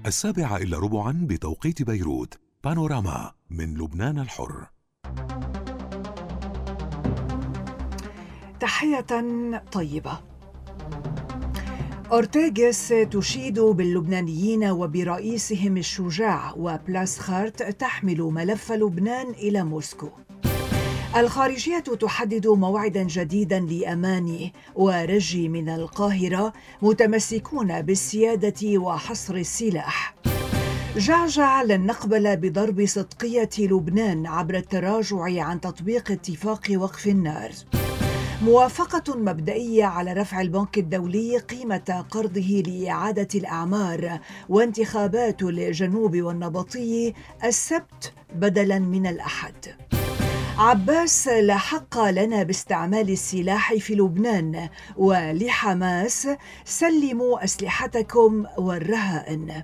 7:15 بتوقيت بيروت. بانوراما من لبنان الحر. تحية طيبة. أورتيغيس تشيد باللبنانيين وبرئيسهم الشجاع، وبلاسخارت تحمل ملف لبنان إلى موسكو. الخارجية تحدد موعدا جديدا لأماني ورجي من القاهرة متمسكون بالسيادة وحصر السلاح. جعجع لن نقبل بضرب صدقية لبنان عبر التراجع عن تطبيق اتفاق وقف النار. موافقة مبدئية على رفع البنك الدولي قيمة قرضه لإعادة الأعمار وانتخابات الجنوب والنبطي السبت بدلا من الأحد. عباس: لا حق لنا باستعمال السلاح في لبنان، ولحماس: سلموا أسلحتكم والرهائن.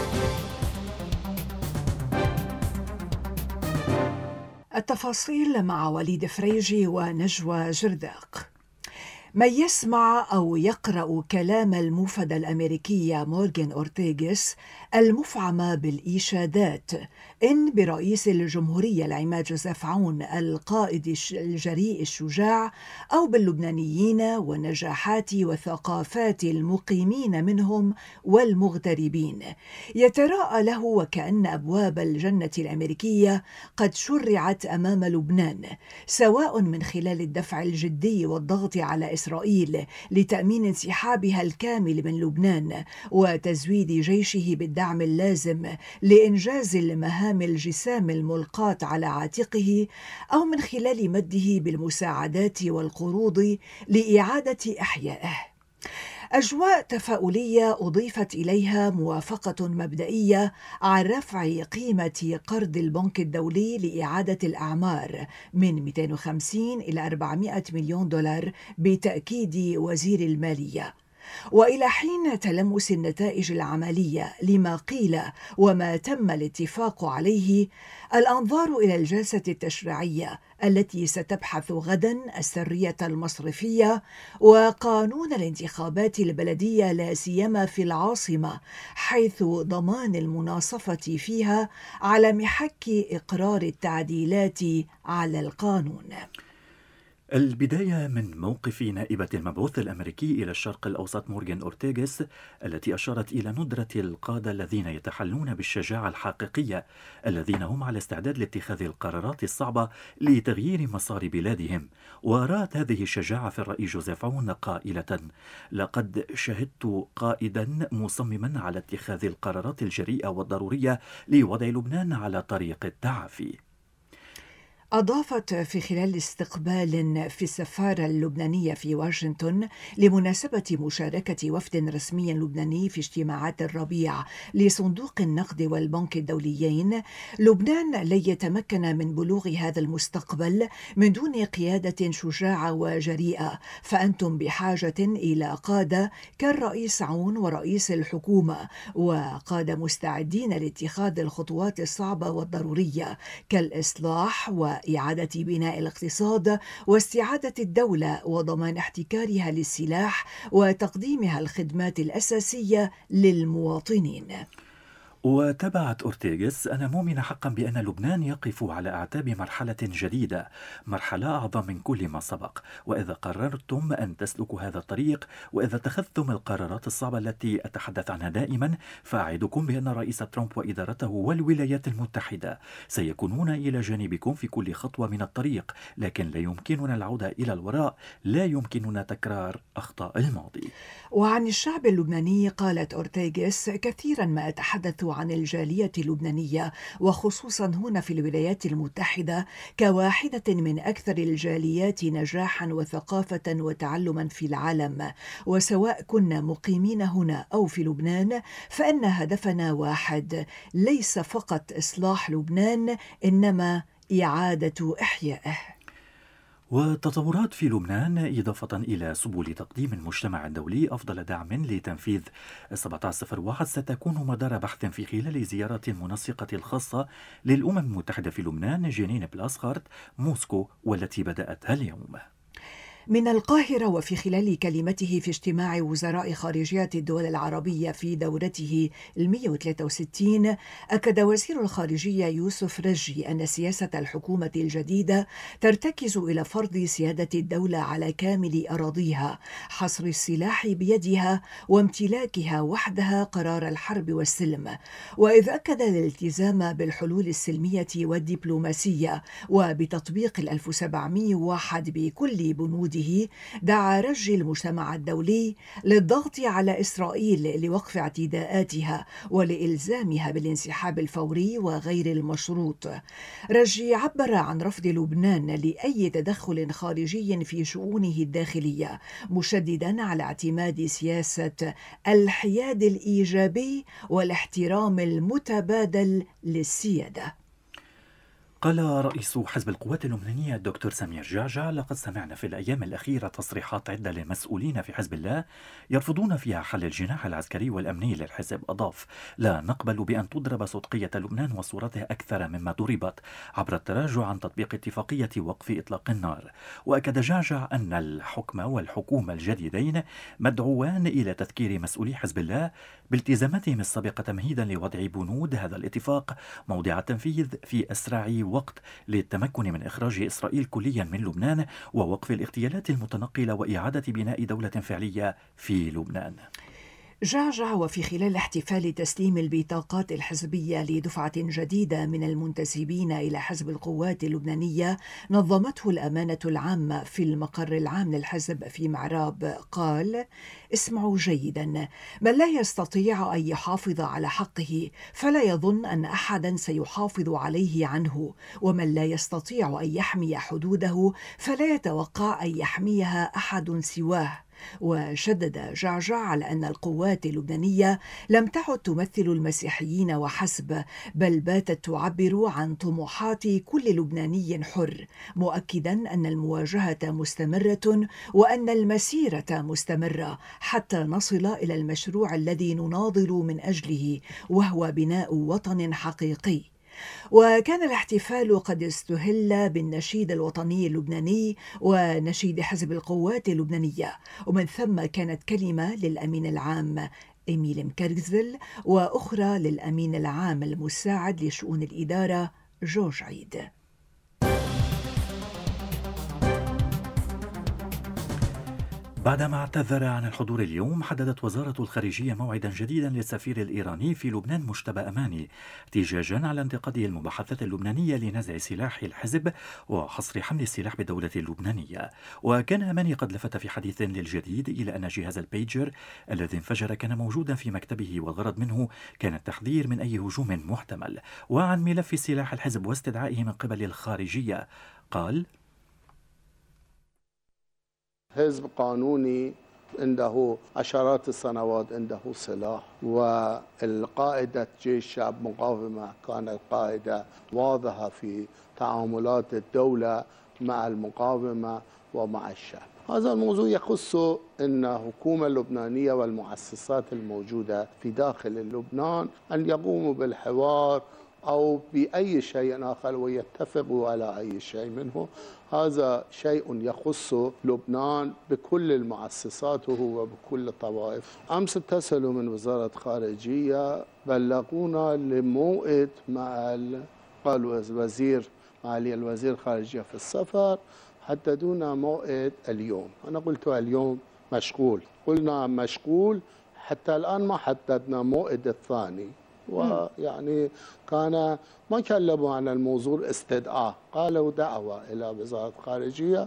التفاصيل مع وليد فريجي ونجوى جرداق. من يسمع أو يقرأ كلام الموفد الأمريكية مورغان أورتيغيس المفعمة بالإشادات إن برئيس الجمهورية العماد جوزيف عون القائد الجريء الشجاع، أو باللبنانيين والنجاحات وثقافات المقيمين منهم والمغتربين، يتراءى له وكأن أبواب الجنة الأمريكية قد شرعت أمام لبنان، سواء من خلال الدفع الجدي والضغط على إسرائيل لتأمين انسحابها الكامل من لبنان وتزويد جيشه بالدعم اللازم لإنجاز المهام الجسام الملقاة على عاتقه، أو من خلال مده بالمساعدات والقروض لإعادة إحيائه. أجواء تفاؤلية أضيفت إليها موافقة مبدئية على رفع قيمة قرض البنك الدولي لإعادة الأعمار من 250 إلى 400 مليون دولار بتأكيد وزير المالية. وإلى حين تلمس النتائج العملية لما قيل وما تم الاتفاق عليه، الأنظار إلى الجلسة التشريعية التي ستبحث غدا السرية المصرفية وقانون الانتخابات البلدية، لا سيما في العاصمة، حيث ضمان المناصفة فيها على محك إقرار التعديلات على القانون. البداية من موقف نائبة المبعوث الأمريكي إلى الشرق الأوسط مورغان أورتيغيس، التي أشارت إلى ندرة القادة الذين يتحلون بالشجاعة الحقيقية، الذين هم على استعداد لاتخاذ القرارات الصعبة لتغيير مسار بلادهم. ورأت هذه الشجاعة في الرئيس جوزيف عون قائلة: لقد شهدت قائدا مصمما على اتخاذ القرارات الجريئة والضرورية لوضع لبنان على طريق التعافي. أضافت في خلال استقبال في السفارة اللبنانية في واشنطن لمناسبة مشاركة وفد رسمي لبناني في اجتماعات الربيع لصندوق النقد والبنك الدوليين: لبنان لن يتمكن من بلوغ هذا المستقبل من دون قيادة شجاعة وجريئة، فأنتم بحاجة إلى قادة كالرئيس عون ورئيس الحكومة، وقادة مستعدين لاتخاذ الخطوات الصعبة والضرورية كالإصلاح وإعادة بناء الاقتصاد واستعادة الدولة وضمان احتكارها للسلاح وتقديمها الخدمات الأساسية للمواطنين. وتابعت أورتيغيس: أنا مؤمن حقا بأن لبنان يقف على أعتاب مرحلة جديدة، مرحلة أعظم من كل ما سبق، وإذا قررتم أن تسلكوا هذا الطريق، وإذا اتخذتم القرارات الصعبة التي أتحدث عنها دائما، فأعدكم بأن الرئيس ترامب وإدارته والولايات المتحدة سيكونون إلى جانبكم في كل خطوة من الطريق، لكن لا يمكننا العودة إلى الوراء، لا يمكننا تكرار أخطاء الماضي. وعن الشعب اللبناني قالت أورتيغيس: كثيرا ما أتحدث عن الجالية اللبنانية، وخصوصا هنا في الولايات المتحدة، كواحدة من أكثر الجاليات نجاحا وثقافة وتعلما في العالم، وسواء كنا مقيمين هنا أو في لبنان فإن هدفنا واحد، ليس فقط إصلاح لبنان إنما إعادة إحيائه. وتطورات في لبنان إضافة إلى سبل تقديم المجتمع الدولي أفضل دعم لتنفيذ 1701 ستكون مدار بحث في خلال زيارة المنسقة الخاصة للأمم المتحدة في لبنان جنين بلاسخارت موسكو، والتي بدأتها اليوم. من القاهرة. وفي خلال كلمته في اجتماع وزراء خارجية الدول العربية في دورته 163، أكد وزير الخارجية يوسف رجي أن سياسة الحكومة الجديدة ترتكز إلى فرض سيادة الدولة على كامل أراضيها، حصر السلاح بيدها، وامتلاكها وحدها قرار الحرب والسلم. وإذ أكد الالتزام بالحلول السلمية والدبلوماسية وبتطبيق 1701 بكل بنوده، دعا رجي المجتمع الدولي للضغط على إسرائيل لوقف اعتداءاتها ولإلزامها بالانسحاب الفوري وغير المشروط. رجي عبر عن رفض لبنان لأي تدخل خارجي في شؤونه الداخلية، مشددا على اعتماد سياسة الحياد الإيجابي والاحترام المتبادل للسيادة. قال رئيس حزب القوات اللبنانية الدكتور سمير جعجع: لقد سمعنا في الأيام الأخيرة تصريحات عدة لمسؤولين في حزب الله يرفضون فيها حل الجناح العسكري والأمني للحزب. أضاف: لا نقبل بأن تضرب صدقية لبنان وصورته أكثر مما ضربت عبر التراجع عن تطبيق اتفاقية وقف إطلاق النار. وأكد جعجع أن الحكم والحكومة الجديدين مدعوان إلى تذكير مسؤولي حزب الله بالتزاماتهم السابقة تمهيدا لوضع بنود هذا الاتفاق موضع التنفيذ في أسرع وقت للتمكن من إخراج إسرائيل كليا من لبنان ووقف الاغتيالات المتنقلة وإعادة بناء دولة فعلية في لبنان. جعجع وفي خلال احتفال تسليم البطاقات الحزبية لدفعة جديدة من المنتسبين إلى حزب القوات اللبنانية نظمته الأمانة العامة في المقر العام للحزب في معراب، قال: اسمعوا جيدا، من لا يستطيع أن يحافظ على حقه فلا يظن أن أحدا سيحافظ عليه عنه، ومن لا يستطيع أن يحمي حدوده فلا يتوقع أن يحميها أحد سواه. وشدد جعجع على أن القوات اللبنانية لم تعد تمثل المسيحيين وحسب، بل باتت تعبر عن طموحات كل لبناني حر، مؤكدا أن المواجهة مستمرة وأن المسيرة مستمرة حتى نصل إلى المشروع الذي نناضل من أجله، وهو بناء وطن حقيقي. وكان الاحتفال قد استهل بالنشيد الوطني اللبناني ونشيد حزب القوات اللبنانية، ومن ثم كانت كلمة للأمين العام إميل مكرزل وأخرى للأمين العام المساعد لشؤون الإدارة جورج عيد. بعدما اعتذر عن الحضور اليوم، حددت وزارة الخارجية موعدا جديدا للسفير الإيراني في لبنان مجتبى أماني احتجاجا على انتقاده المباحثات اللبنانية لنزع سلاح الحزب وحصر حمل السلاح بالدولة اللبنانية. وكان أماني قد لفت في حديث للجديد إلى أن جهاز البيجر الذي انفجر كان موجودا في مكتبه، والغرض منه كان التحذير من أي هجوم محتمل. وعن ملف سلاح الحزب واستدعائه من قبل الخارجية قال: حزب قانوني عنده عشرات السنوات، عنده سلاح، والقائدة جيش شعب مقاومة كان القائدة واضحة في تعاملات الدولة مع المقاومة ومع الشعب. هذا الموضوع يخص أن الحكومة اللبنانية والمؤسسات الموجودة في داخل لبنان أن يقوموا بالحوار أو بأي شيء آخر ويتفقوا على أي شيء منه. هذا شيء يخص لبنان بكل المؤسساته وبكل الطوائف. أمس اتصلوا من وزارة خارجية بلغونا لموعد مع معالي الوزير الخارجية في السفر، حددونا موعد اليوم. أنا قلت اليوم مشغول، قلنا مشغول، حتى الآن ما حددنا موعد الثاني. ويعني كان ما كلموا عن الموضوع استدعاء، قالوا دعوة إلى وزارة الخارجية.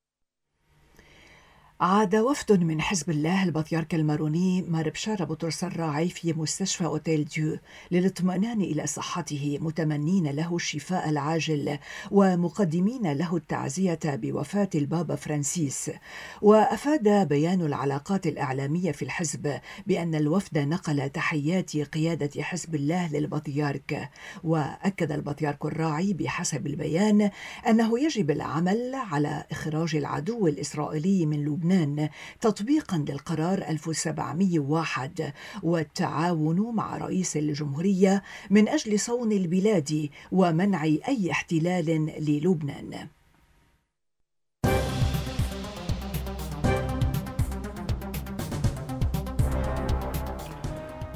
عاد وفد من حزب الله البطيارك الماروني مار بشار بطرس الراعي في مستشفى أوتيل ديو للاطمئنان إلى صحته، متمنين له الشفاء العاجل ومقدمين له التعزية بوفاة البابا فرانسيس. وأفاد بيان العلاقات الإعلامية في الحزب بأن الوفد نقل تحيات قيادة حزب الله للبطيارك. وأكد البطيارك الراعي بحسب البيان أنه يجب العمل على إخراج العدو الإسرائيلي من لبنان تطبيقا للقرار 1701 والتعاون مع رئيس الجمهورية من أجل صون البلاد ومنع أي احتلال للبنان.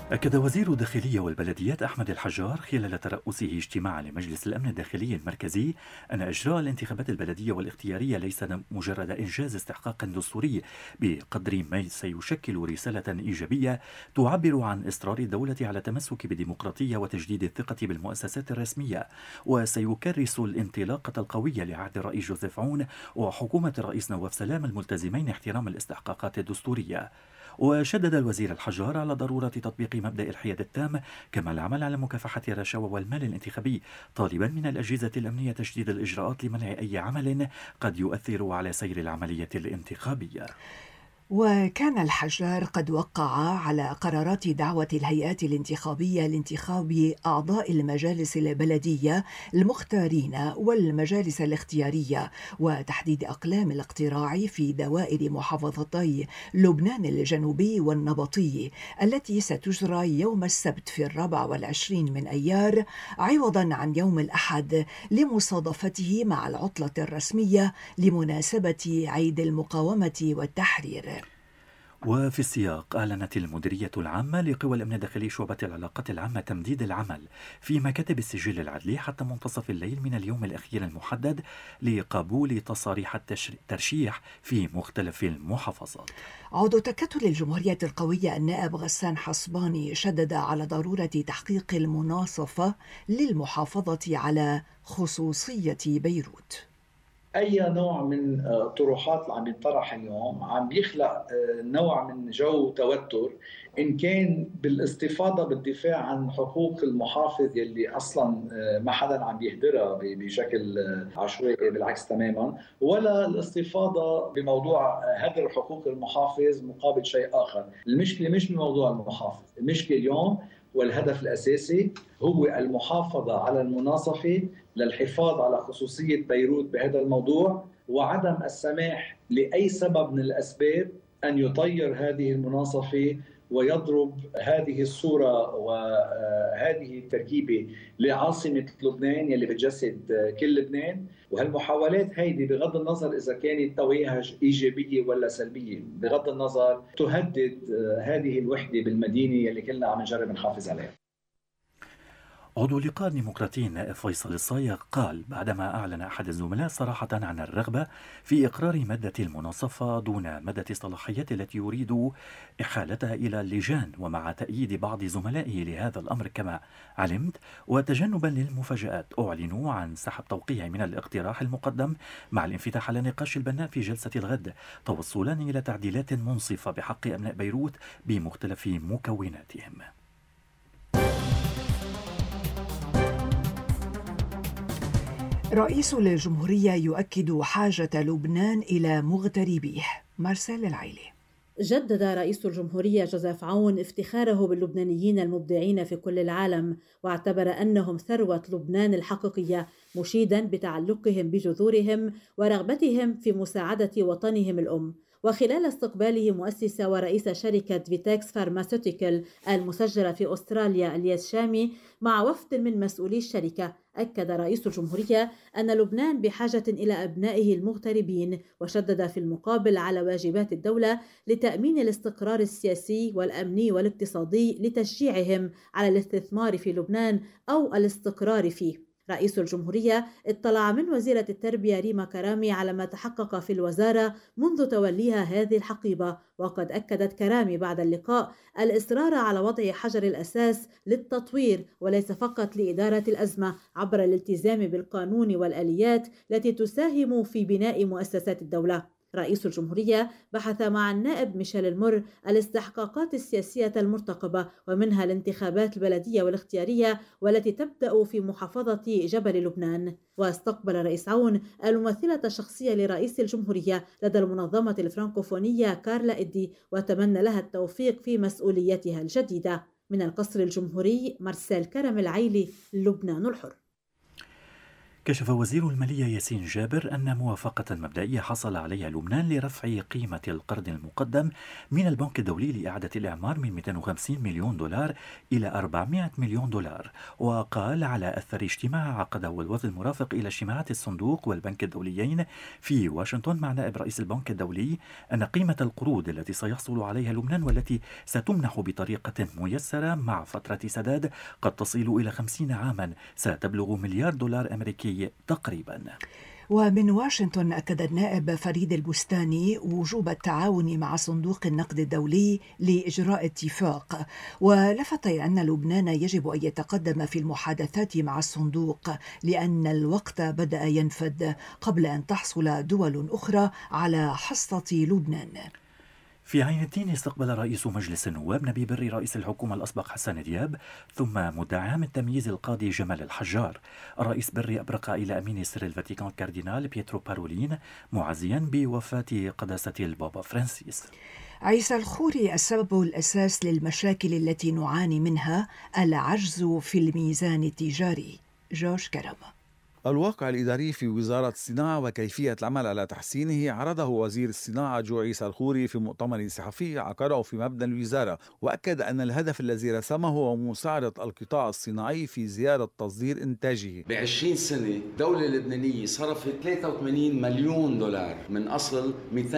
أكد وزير الداخلية والبلديات أحمد الحجار خلال ترأسه اجتماعا لمجلس الأمن الداخلي المركزي أن إجراء الانتخابات البلدية والاختيارية ليس مجرد إنجاز استحقاق دستوري بقدر ما سيشكل رسالة إيجابية تعبر عن إصرار الدولة على التمسك بالديمقراطية وتجديد الثقة بالمؤسسات الرسمية، وسيكرس الانطلاقة القوية لعهد الرئيس جوزيف عون وحكومة الرئيس نواف سلام الملتزمين احترام الاستحقاقات الدستورية. وشدد الوزير الحجار على ضرورة تطبيق مبدأ الحياد التام، كما العمل على مكافحة الرشاوى والمال الانتخابي، طالبا من الأجهزة الأمنية تشديد الإجراءات لمنع أي عمل قد يؤثر على سير العملية الانتخابية. وكان الحجار قد وقع على قرارات دعوة الهيئات الانتخابية لانتخاب أعضاء المجالس البلدية المختارين والمجالس الاختيارية وتحديد أقلام الاقتراع في دوائر محافظتي لبنان الجنوبي والنبطي التي ستجرى يوم السبت في 24 من أيار عوضا عن يوم الأحد لمصادفته مع العطلة الرسمية لمناسبة عيد المقاومة والتحرير. وفي السياق أعلنت المديرية العامة لقوى الأمن الداخلي شعبة العلاقات العامة تمديد العمل في مكاتب السجل العدلي حتى منتصف الليل من اليوم الأخير المحدد لقبول تصاريح الترشيح في مختلف المحافظات. عضو تكتل الجمهورية القوية النائب غسان حصباني شدد على ضرورة تحقيق المناصفة للمحافظة على خصوصية بيروت. أي نوع من طروحات اللي عم ينطرح اليوم عم بيخلق نوع من جو توتر، إن كان بالاستفاضة بالدفاع عن حقوق المحافظ يلي أصلا ما حدا عم بيهدرها بشكل عشوائي، بالعكس تماما، ولا الاستفاضة بموضوع هدر حقوق المحافظ مقابل شيء آخر. المشكلة مش بموضوع المحافظ، المشكلة اليوم والهدف الأساسي هو المحافظة على المناصفة للحفاظ على خصوصية بيروت بهذا الموضوع، وعدم السماح لأي سبب من الأسباب أن يطير هذه المناصفة ويضرب هذه الصورة وهذه التركيبة لعاصمة لبنان يلي بتجسد كل لبنان. وهالمحاولات هيدي بغض النظر إذا كانت توجيهها إيجابية ولا سلبية، بغض النظر تهدد هذه الوحدة بالمدينة يلي كلنا عم نجرب نحافظ عليها. عضو لقاء الديمقراطيين نائب فيصل الصايغ قال بعدما أعلن أحد الزملاء صراحة عن الرغبة في إقرار مادة المناصفة دون مادة الصلاحيات التي يريد إحالتها إلى اللجان، ومع تأييد بعض زملائه لهذا الأمر كما علمت، وتجنبا للمفاجآت أعلنوا عن سحب توقيع من الاقتراح المقدم مع الانفتاح على نقاش البناء في جلسة الغد، توصلا إلى تعديلات منصفة بحق أبناء بيروت بمختلف مكوناتهم. رئيس الجمهورية يؤكد حاجة لبنان إلى مغتربيه. مارسيل العيلي. جدد رئيس الجمهورية جوزيف عون افتخاره باللبنانيين المبدعين في كل العالم، واعتبر أنهم ثروة لبنان الحقيقية، مشيدا بتعلقهم بجذورهم ورغبتهم في مساعدة وطنهم الأم. وخلال استقباله مؤسس ورئيس شركة فيتاكس فارماسيوتيكال المسجلة في أستراليا الياس شامي مع وفد من مسؤولي الشركة، أكد رئيس الجمهورية أن لبنان بحاجة إلى أبنائه المغتربين، وشدد في المقابل على واجبات الدولة لتأمين الاستقرار السياسي والأمني والاقتصادي لتشجيعهم على الاستثمار في لبنان أو الاستقرار فيه. رئيس الجمهورية اطلع من وزيرة التربية ريما كرامي على ما تحقق في الوزارة منذ توليها هذه الحقيبة، وقد أكدت كرامي بعد اللقاء الإصرار على وضع حجر الأساس للتطوير وليس فقط لإدارة الأزمة عبر الالتزام بالقانون والآليات التي تساهم في بناء مؤسسات الدولة. رئيس الجمهورية بحث مع النائب ميشيل المر الاستحقاقات السياسية المرتقبة، ومنها الانتخابات البلدية والاختيارية والتي تبدأ في محافظة جبل لبنان. واستقبل رئيس عون الممثلة الشخصية لرئيس الجمهورية لدى المنظمة الفرنكوفونية كارلا إدي، وتمنى لها التوفيق في مسؤوليتها الجديدة. من القصر الجمهوري، مارسيل كرم العيلي، لبنان الحر. كشف وزير المالية ياسين جابر أن موافقة مبدئية حصل عليها لبنان لرفع قيمة القرض المقدم من البنك الدولي لإعادة الإعمار من 250 مليون دولار إلى 400 مليون دولار. وقال على أثر اجتماع عقده الوفد المرافق إلى اجتماعات الصندوق والبنك الدوليين في واشنطن مع نائب رئيس البنك الدولي أن قيمة القروض التي سيحصل عليها لبنان والتي ستمنح بطريقة ميسرة مع فترة سداد قد تصل إلى 50 عاما ستبلغ مليار دولار أمريكي تقريبا. ومن واشنطن أكد النائب فريد البستاني وجوب التعاون مع صندوق النقد الدولي لإجراء اتفاق، ولفت إلى أن لبنان يجب أن يتقدم في المحادثات مع الصندوق لأن الوقت بدأ ينفد قبل أن تحصل دول أخرى على حصة لبنان. في عين الدين استقبل رئيس مجلس النواب نبي بري رئيس الحكومة الأسبق حسن دياب ثم مدعي عام التمييز القاضي جمال الحجار. الرئيس بري أبرق إلى أمين سر الفاتيكان كاردينال بيترو بارولين معزيا بوفاة قداسة البابا فرانسيس. عيسى الخوري: السبب الأساس للمشاكل التي نعاني منها العجز في الميزان التجاري. جورج كرم. الواقع الإداري في وزارة الصناعة وكيفية العمل على تحسينه عرضه وزير الصناعة جو عيسى الخوري في مؤتمر صحفي عقده في مبنى الوزارة، وأكد أن الهدف الذي رسمه هو مساعدة القطاع الصناعي في زيادة تصدير إنتاجه. ب20 سنة الدولة اللبنانية صرفت 83 مليون دولار من أصل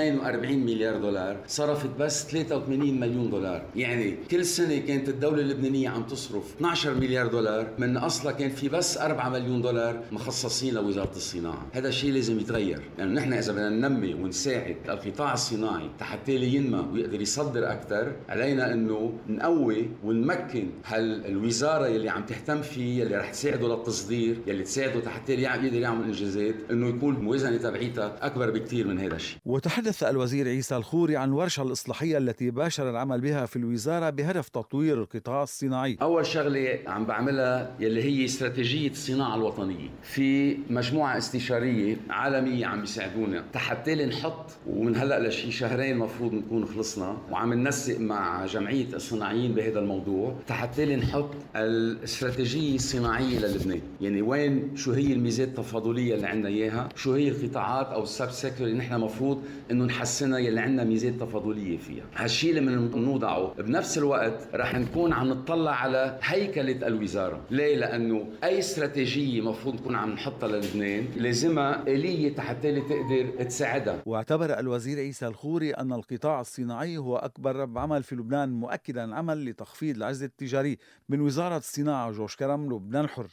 240 مليار دولار، صرفت بس 83 مليون دولار. يعني كل سنة كانت الدولة اللبنانية عم تصرف 12 مليار دولار، من أصلها كان في بس 4 مليون دولار مخصصين لوزارة الصناعة. هذا الشيء لازم يتغير، لأنه نحن إذا بدنا ننمي ونساعد القطاع الصناعي حتى ينمى ويقدر يصدر أكثر، علينا إنه نقوي ونمكن هالوزارة يلي عم تهتم فيه، يلي رح تساعده للتصدير، يلي تساعده حتى يقدر يعمل إنجازات، إنه يكون الموازنة تبعيتها أكبر بكثير من هذا الشيء. وتحدث الوزير عيسى الخوري عن الورشة الإصلاحية التي باشر العمل بها في الوزارة بهدف تطوير القطاع الصناعي. أول شغلة عم بعملها يلي هي استراتيجية الصناعة الوطنية، في مجموعة استشارية عالمية عم يساعدونا حتى نحط، ومن هلأ لشي شهرين مفروض نكون خلصنا، وعم ننسق مع جمعية الصناعيين بهذا الموضوع حتى نحط الاستراتيجية الصناعية للبنان. يعني وين، شو هي الميزات التفاضلية اللي عندنا إياها، شو هي القطاعات أو السب سيكتور اللي نحن مفروض إنه نحسنها يلي عندنا ميزات تفاضلية فيها. هالشيء اللي من نوضعه بنفس الوقت رح نكون عم نطلع على هيكلة الوزارة. ليه؟ لأنه أي استراتيجية مفروض نكون عم نحطها للبنان لازمها آلية حتى تقدر تساعدها. واعتبر الوزير عيسى الخوري أن القطاع الصناعي هو أكبر رب عمل في لبنان، مؤكدا العمل لتخفيض العجز التجاري. من وزارة الصناعة جورج كرم، لبنان الحر.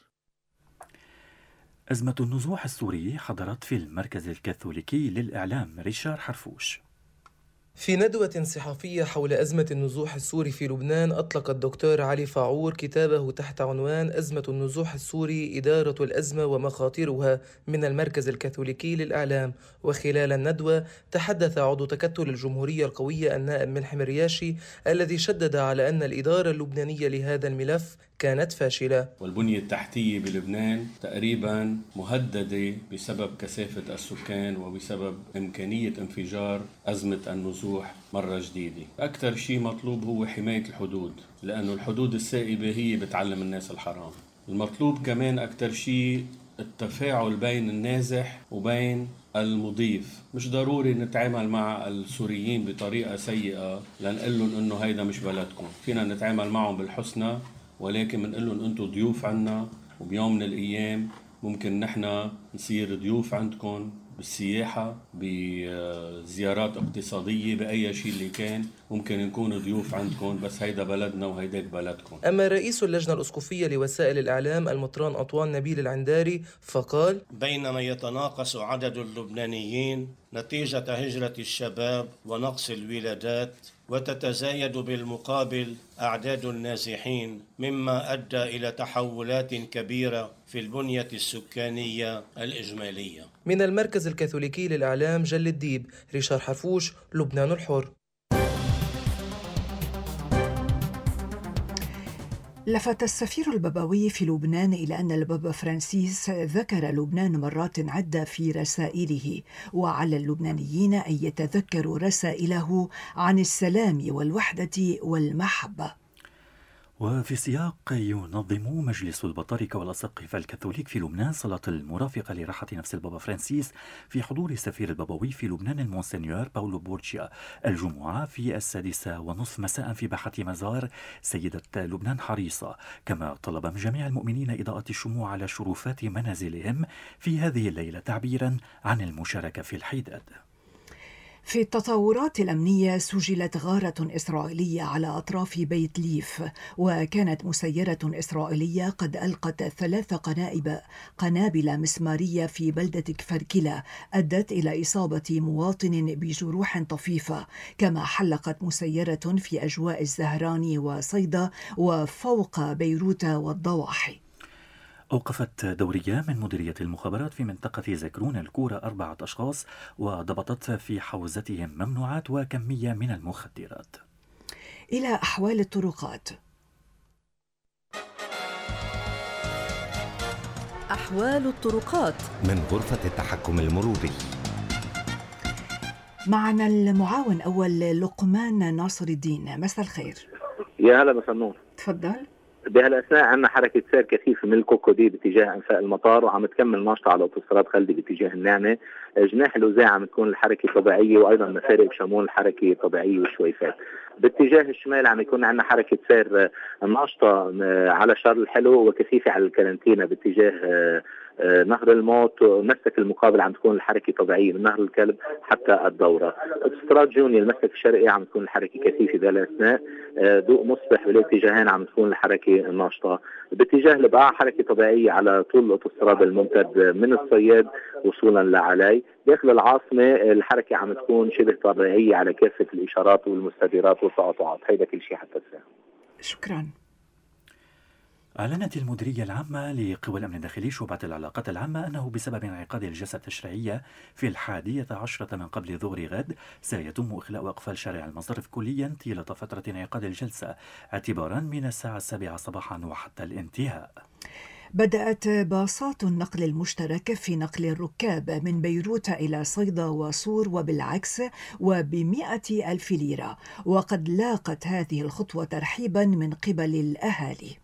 أزمة النزوح السوري حضرت في المركز الكاثوليكي للإعلام ريشار حرفوش. في ندوة صحفية حول أزمة النزوح السوري في لبنان، أطلق الدكتور علي فاعور كتابه تحت عنوان أزمة النزوح السوري، إدارة الأزمة ومخاطرها، من المركز الكاثوليكي للإعلام. وخلال الندوة تحدث عضو تكتل الجمهورية القوية النائب ملحم الرياشي، الذي شدد على أن الإدارة اللبنانية لهذا الملف كانت فاشلة. والبنية التحتية بلبنان تقريبا مهددة بسبب كثافة السكان وبسبب إمكانية انفجار أزمة النزوح مرة جديدة. أكثر شيء مطلوب هو حماية الحدود، لأنه الحدود السائبة هي بتعلم الناس الحرام. المطلوب كمان أكثر شيء التفاعل بين النازح وبين المضيف. مش ضروري نتعامل مع السوريين بطريقة سيئة لنقول لهم إنه هيدا مش بلدكم، فينا نتعامل معهم بالحسنى، ولكن منقول لهم أنتم ضيوف عنا، وبيوم من الأيام ممكن نحن نصير ضيوف عندكم بالسياحة، بزيارات اقتصادية، بأي شيء اللي كان ممكن نكون ضيوف عندكم، بس هيدا بلدنا وهيداك بلدكم. أما رئيس اللجنة الأسقفية لوسائل الإعلام المطران أطوان نبيل العنداري فقال: بينما يتناقص عدد اللبنانيين نتيجة هجرة الشباب ونقص الولادات، وتتزايد بالمقابل أعداد النازحين، مما أدى إلى تحولات كبيرة في البنية السكانية الإجمالية. من المركز الكاثوليكي للإعلام جل الديب، ريشار حرفوش، لبنان الحر. لفت السفير البابوي في لبنان إلى أن البابا فرانسيس ذكر لبنان مرات عدة في رسائله، وعلى اللبنانيين أن يتذكروا رسائله عن السلام والوحدة والمحبة. وفي سياق ينظم مجلس البطاركة والأساقفة الكاثوليك في لبنان صلاة المرافقة لراحة نفس البابا فرانسيس في حضور السفير البابوي في لبنان المونسنيور باولو بورتشيا الجمعة في 6:30 مساء في باحة مزار سيدة لبنان حريصة. كما طلب من جميع المؤمنين إضاءة الشموع على شرفات منازلهم في هذه الليلة تعبيرا عن المشاركة في الحداد. في التطورات الأمنية سجلت غارة إسرائيلية على أطراف بيت ليف، وكانت مسيرة إسرائيلية قد ألقت 3 قنابل مسمارية في بلدة كفركلة أدت إلى إصابة مواطن بجروح طفيفة، كما حلقت مسيرة في أجواء الزهراني وصيدا وفوق بيروت والضواحي. أوقفت دورية من مديرية المخابرات في منطقة زكرون الكورة 4 أشخاص وضبطت في حوزتهم ممنوعات وكمية من المخدرات. إلى أحوال الطرقات. أحوال الطرقات من غرفة التحكم المروري. معنا المعاون أول لقمان ناصر الدين. مساء الخير. يا هلا مساء النور. تفضل. بهالأثناء عندنا حركة سير كثيفة من الكوكودي باتجاه أنفاق المطار، وعم تكمل ناشطة على أوتوستراد خلدي باتجاه النعمة. جناح الوزاع عم تكون الحركة طبيعية، وأيضا مفارق بشمول الحركة طبيعية وشويفات. باتجاه الشمال عم يكون عندنا حركة سير ناشطة على شارل الحلو وكثيفة على الكارنتينا باتجاه نهر الموت. المسلك المقابل عم تكون الحركة طبيعية من نهر الكلب حتى الدورة. اوتوستراد جوني المسلك الشرقي عم تكون الحركة كثيفة بهالأثناء. ضوء مصبح بالاتجاهين عم تكون الحركة ناشطة. باتجاه البقاع حركة طبيعية على طول الاوتوستراد الممتد من الصياد وصولا لعلي. داخل العاصمة الحركة عم تكون شبه طبيعية على كافة الإشارات والمستديرات والتقاطعات. هيدا كل شيء حتى الساعة. شكرا. أعلنت المديرية العامة لقوى الأمن الداخلي شعبة العلاقات العامة أنه بسبب انعقاد الجلسة التشريعية في 11 من قبل ظهر غد سيتم إخلاء وإقفال شارع المصرف كليا طيلة فترة انعقاد الجلسة اعتبارا من الساعة 7 صباحا وحتى الانتهاء. بدأت باصات النقل المشترك في نقل الركاب من بيروت إلى صيدا وصور وبالعكس وب100,000 ليرة، وقد لاقت هذه الخطوة ترحيبا من قبل الأهالي.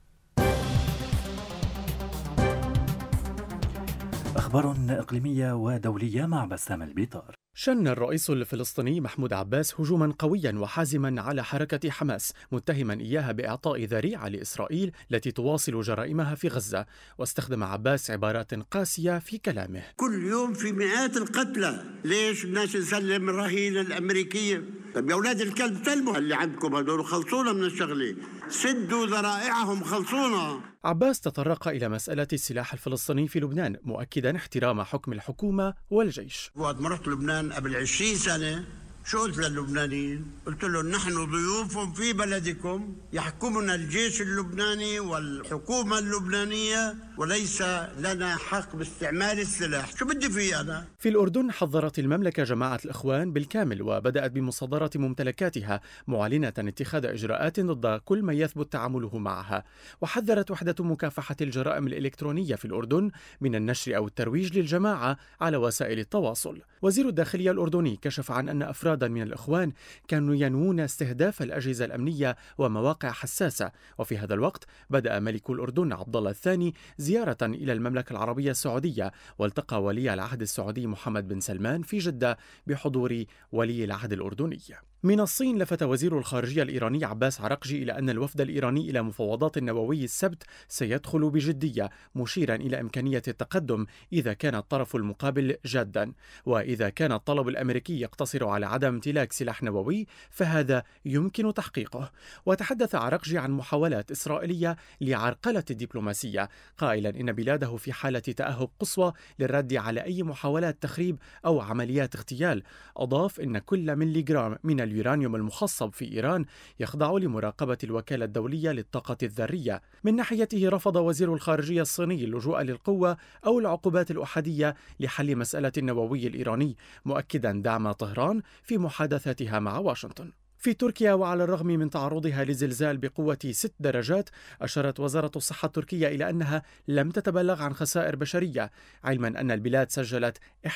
أخبار إقليمية ودولية مع بسام البيطار. شن الرئيس الفلسطيني محمود عباس هجوما قويا وحازما على حركة حماس، متهما إياها بإعطاء ذريعة لإسرائيل التي تواصل جرائمها في غزة. واستخدم عباس عبارات قاسية في كلامه. كل يوم في مئات القتلى، ليش الناس نسلم الرهينة الأمريكية؟ طب يا أولاد الكلب سلموا اللي عندكم هدول وخلصونا من الشغلة، سدوا ذرائعهم خلصونا. عباس تطرق إلى مسألة السلاح الفلسطيني في لبنان، مؤكدا احترام حكم الحكومة والجيش. وقت ما رحت لبنان قبل 20 سنة شو قلت للبنانيين؟ قلت لهم نحن ضيوف في بلدكم، يحكمنا الجيش اللبناني والحكومة اللبنانية، وليس لنا حق باستعمال السلاح. شو بدي فيه أنا؟ في الأردن حذرت المملكة جماعة الإخوان بالكامل وبدأت بمصادرة ممتلكاتها، معلنة اتخاذ إجراءات ضد كل من يثبت تعامله معها. وحذرت وحدة مكافحة الجرائم الإلكترونية في الأردن من النشر أو الترويج للجماعة على وسائل التواصل. وزير الداخلية الأردني كشف عن أن أفرادا من الإخوان كانوا ينوون استهداف الأجهزة الأمنية ومواقع حساسة. وفي هذا الوقت بدأ ملك الأردن عبد الله الثاني زيارة إلى المملكة العربية السعودية، والتقى ولي العهد السعودي محمد بن سلمان في جدة بحضور ولي العهد الأردني. من الصين لفت وزير الخارجية الإيراني عباس عراقجي إلى أن الوفد الإيراني إلى مفاوضات النووي السبت سيدخل بجدية، مشيرا إلى إمكانية التقدم إذا كان الطرف المقابل جادا. وإذا كان الطلب الأمريكي يقتصر على عدم امتلاك سلاح نووي فهذا يمكن تحقيقه. وتحدث عراقجي عن محاولات إسرائيلية لعرقلة الدبلوماسية، قائلا إن بلاده في حالة تأهب قصوى للرد على أي محاولات تخريب أو عمليات اغتيال. أضاف إن كل مليغرام من اليورانيوم المخصب في إيران يخضع لمراقبة الوكالة الدولية للطاقة الذرية. من ناحيته رفض وزير الخارجية الصيني اللجوء للقوة أو العقوبات الأحادية لحل مسألة النووي الإيراني، مؤكدا دعم طهران في محادثاتها مع واشنطن. في تركيا وعلى الرغم من تعرضها لزلزال بقوة 6 درجات، أشارت وزارة الصحة التركية إلى أنها لم تتبلغ عن خسائر بشرية، علما أن البلاد سجلت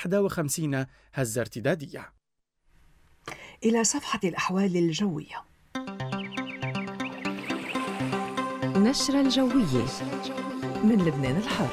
51 هزة ارتدادية. إلى صفحة الأحوال الجوية. النشرة الجوية من لبنان الحر.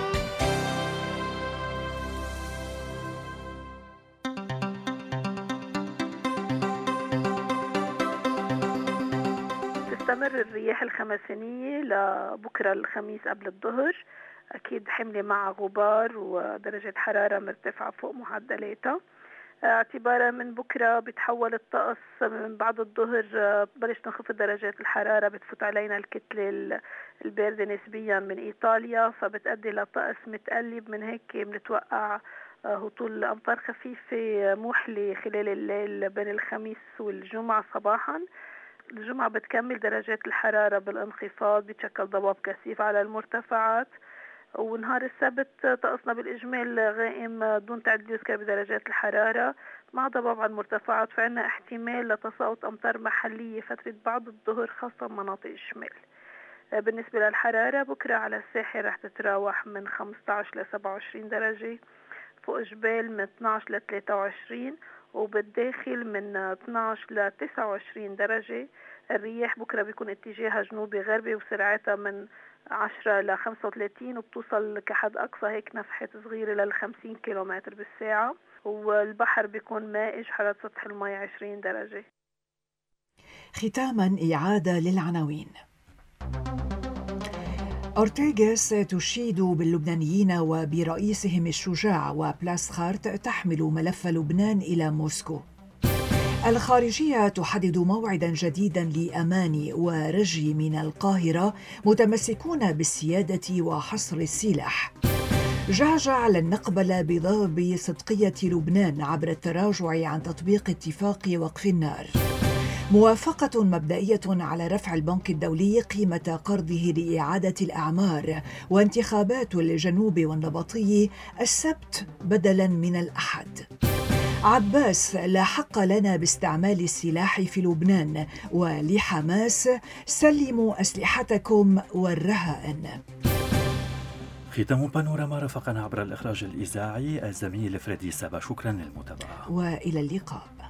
تستمر الرياح الخمسينية لبكرة الخميس قبل الظهر، أكيد حملة مع غبار ودرجة حرارة مرتفعة فوق معدلاتها. اعتبارا من بكرة بتحول الطقس من بعد الظهر، بلش تنخفض درجات الحرارة، بتفوت علينا الكتلة الباردة نسبيا من إيطاليا، فبتأدي لطقس متقلب. من هيك بنتوقع هطول أمطار خفيفة موحلة خلال الليل بين الخميس والجمعة صباحا. الجمعة بتكمل درجات الحرارة بالانخفاض، بتشكل ضباب كثيف على المرتفعات. ونهار السبت طقسنا بالإجمال غائم دون تعديل يذكر بدرجات الحرارة مع ضباب على المرتفعات، فعنا احتمال لتساقط أمطار محلية فترة بعد الظهر خاصة مناطق الشمال. بالنسبة للحرارة بكرة على الساحل رح تتراوح من 15 ل 27 درجة، فوق جبال من 12 ل 23، وبالداخل من 12 ل 29 درجة. الرياح بكرة بيكون اتجاهها جنوبي غربي وسرعتها من 10 ل 35، وبتوصل كحد أقصى هيك نفحات صغيرة لل 50 كيلومتر بالساعة. والبحر بيكون مائج، حرارة سطح الماء 20 درجة. ختاما إعادة للعناوين. أورتيغاس تشيد باللبنانيين وبرئيسهم الشجاع، وبلاسخارت تحمل ملف لبنان إلى موسكو. الخارجية تحدد موعدا جديدا لأماني ورجي من القاهرة متمسكون بالسيادة وحصر السلاح. جعجع لن نقبل بضرب صدقية لبنان عبر التراجع عن تطبيق اتفاق وقف النار. موافقة مبدئية على رفع البنك الدولي قيمة قرضه لإعادة الأعمار، وانتخابات الجنوب والنبطي السبت بدلا من الأحد. عباس: لا حق لنا باستعمال السلاح في لبنان، ولحماس: سلموا أسلحتكم والرهائن. ختام بانوراما، رافقنا عبر الإخراج الإذاعي الزميل فريدي سابا. شكرا للمتابعة وإلى اللقاء.